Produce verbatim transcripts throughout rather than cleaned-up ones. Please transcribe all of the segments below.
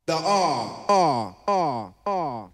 The R, R, R, R.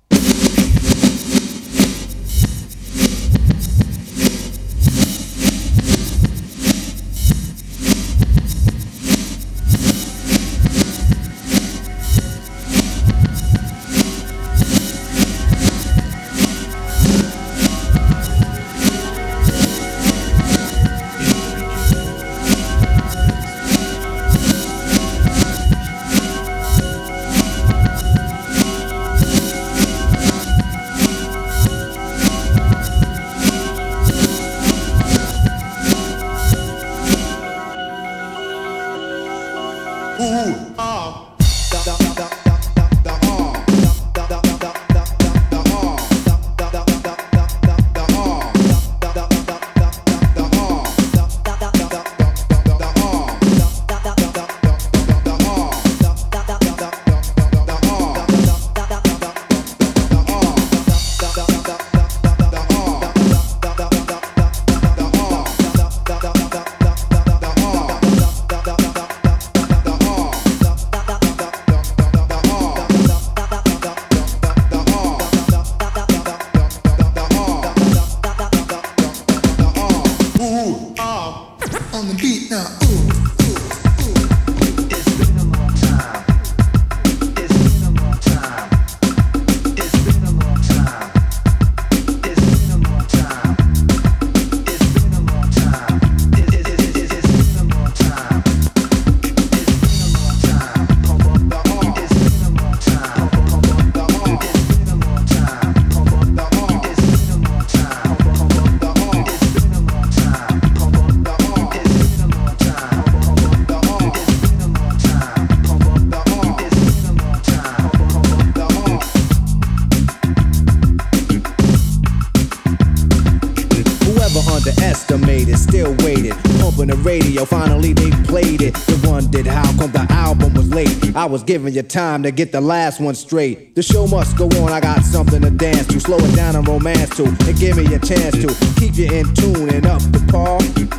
Underestimated, still waited, pumping the radio, finally they played it. They wondered how come the album was late. I was giving you time to get the last one straight. The show must go on, I got something to dance to, slow it down and romance to, and give me a chance to keep you in tune and up to par.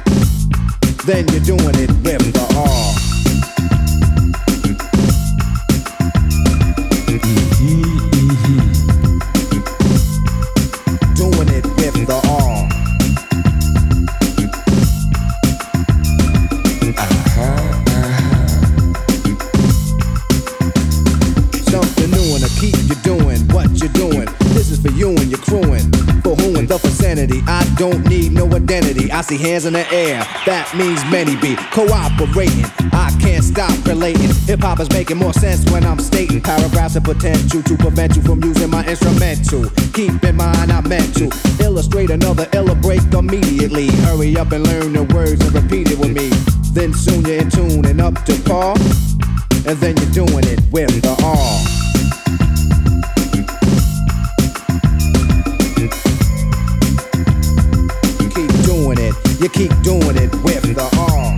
Then you're doing it with the R. Doing it with the R. Something new and to keep you doing what you're doing. This is for you and your crewing. For who in the vicinity, I don't need no identity. I see hands in the air, that means many be cooperating. I can't stop relating. Hip-hop is making more sense when I'm stating paragraphs of potential to prevent you from using my instrumental. Keep in mind I meant to illustrate another illa break immediately. Hurry up and learn the words and repeat it with me. Then soon you're in tune and up to par. And then you're doing it with the R. Keep doing it, you keep doing it with the R.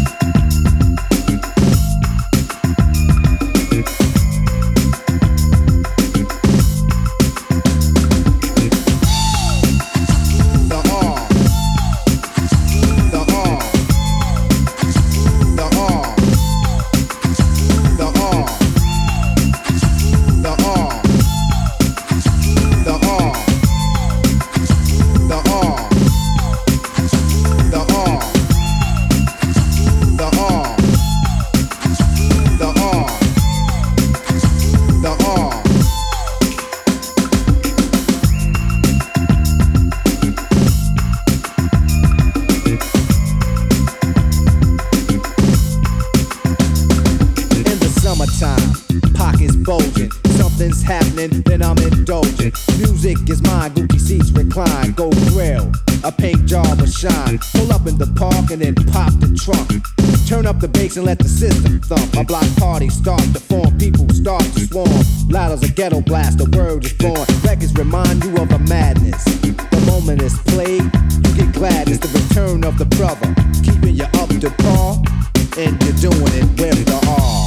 Something's happening, then I'm indulgent. Music is mine, Gucci seats recline. Gold grill, a paint job will shine. Pull up in the park and then pop the trunk. Turn up the bass and let the system thump. A block party start to form, people start to swarm. Loud as a ghetto blast, the word is born. Records remind you of a madness. The moment is played, you get glad it's the return of the brother. Keeping you up to par, and you're doing it with the R.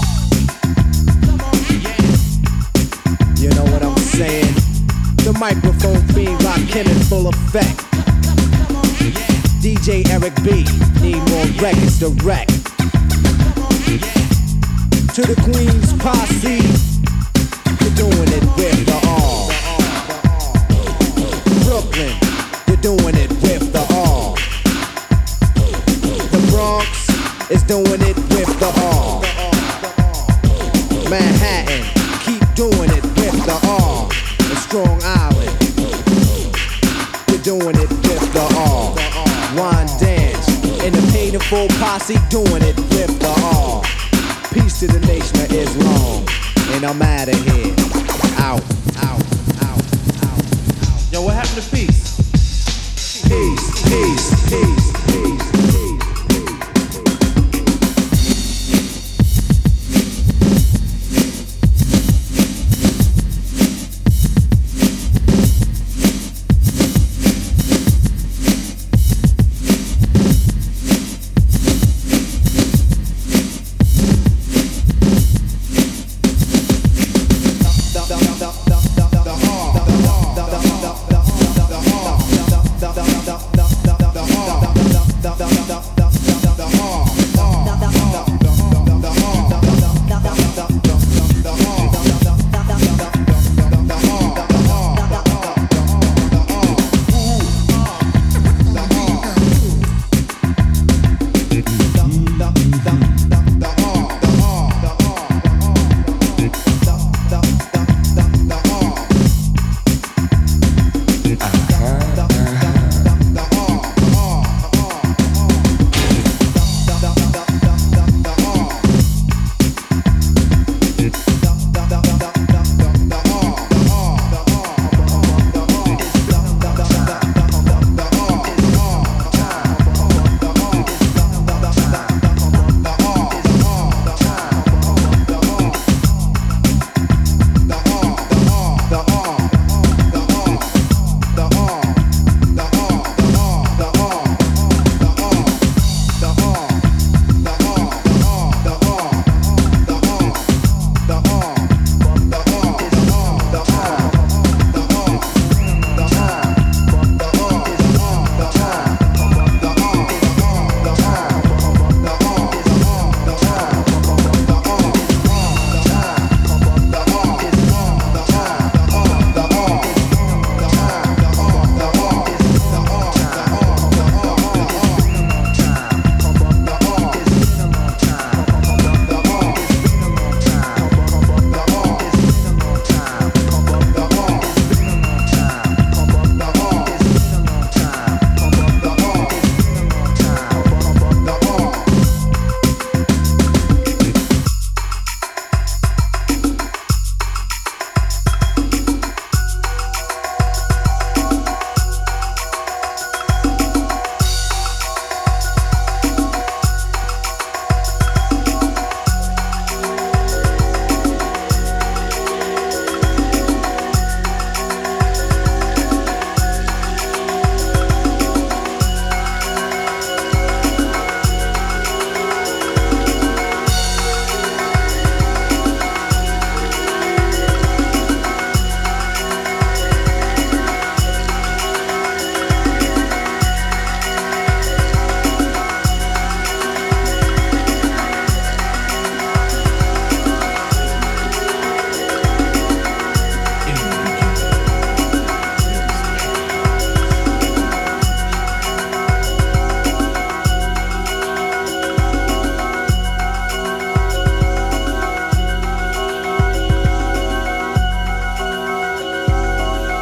You know what I'm saying? The microphone being locked in in full effect. D J Eric B, need more records to wreck. To the Queen's posse, Manhattan. Keep doing it with the R. The Strong Island. You're doing it with the R. Wine dance. And the painful posse doing it with the R. Peace to the nation of Islam. And I'm out of here. Out, out, out, out, out. Yo, what happened to peace? Peace, peace, peace, peace, peace.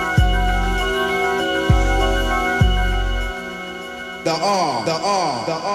the R, the R, the R.